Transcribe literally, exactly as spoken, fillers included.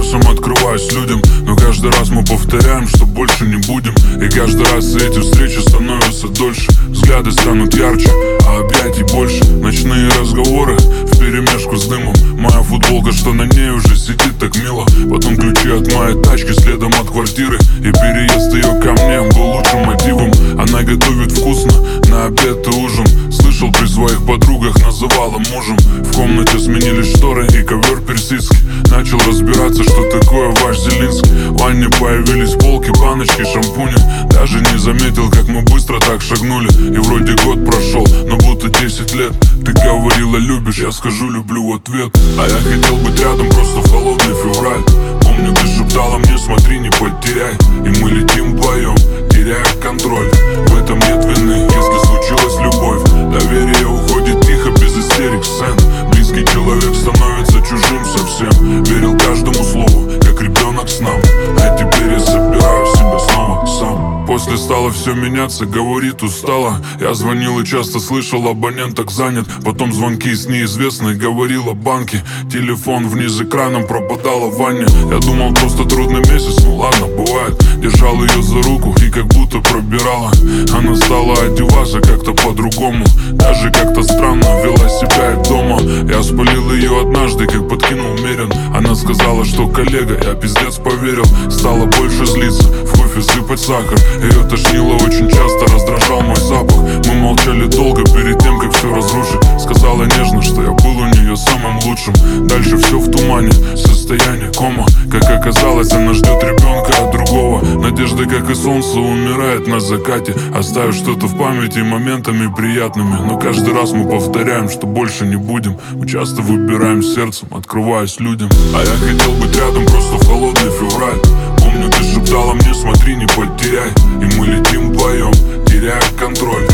сердцем открываюсь людям. Но каждый раз мы повторяем, что больше не будем. И каждый раз эти встречи становятся дольше. Взгляды станут ярче, а объятий больше. Ночные разговоры вперемешку с дымом. Моя футболка, что на ней уже сидит так мило. Потом ключи от моей тачки следом от квартиры. И переезд ее ко мне был лучшим мотивом. Она готовит вкусно на обед и ужин. Слышал, при своих подругах называла мужем. В комнате сменились шторы и ковер персидский. Начал разбираться, что такое ваш Зелинский. В ванне появились полки, баночки, шампуни. Даже не заметил, как мы быстро так шагнули. И вроде год прошел, но будто десять лет. Ты говорила любишь, я скажу люблю в ответ. А я хотел быть рядом просто в холодный февраль. Помню, ты шептала мне, смотри, не потеряй. И мы летим вдвоем, теряя контроль. В этом нет вины, если случилась любовь. Доверие уходит тихо, без истерик, сцен. Близкий человек становится чужим совсем. Верил каждому слову, как ребенок с нам. А теперь я собираю себя снова сам. После стало все меняться, говорит устала. Я звонил и часто слышал, абонент так занят. Потом звонки с неизвестной, говорил о банке. Телефон вниз экраном пропадал в ванне. Я думал, просто трудный месяц, ну ладно, бывает. Держал ее за руку и как будто пробирала. Она стала одеваться как-то по-другому. Даже как-то странно вела себя и дома. Я спалил ее однажды, как подкинул Мерин. Она сказала, что коллега, я пиздец поверил. Стала больше злиться, в кофе сыпать сахар. Ее тошнило очень часто, раздражал мой запах. Мы молчали долго перед тем, как все разрушить. Сказала нежно, что я был у нее самым лучшим. Дальше все в тумане, состояние кома. Как оказалось, она ждет ребенка от другого. Надежда, как и солнце, умирает на закате. Оставив что-то в памяти моментами приятными. Но каждый раз мы повторяем, что больше не будем. Мы часто выбираем сердцем, открываясь людям. А я хотел быть рядом просто в холодный февраль. Помню, ты шептала мне, смотри, не потеряй. И мы летим вдвоем, теряя контроль.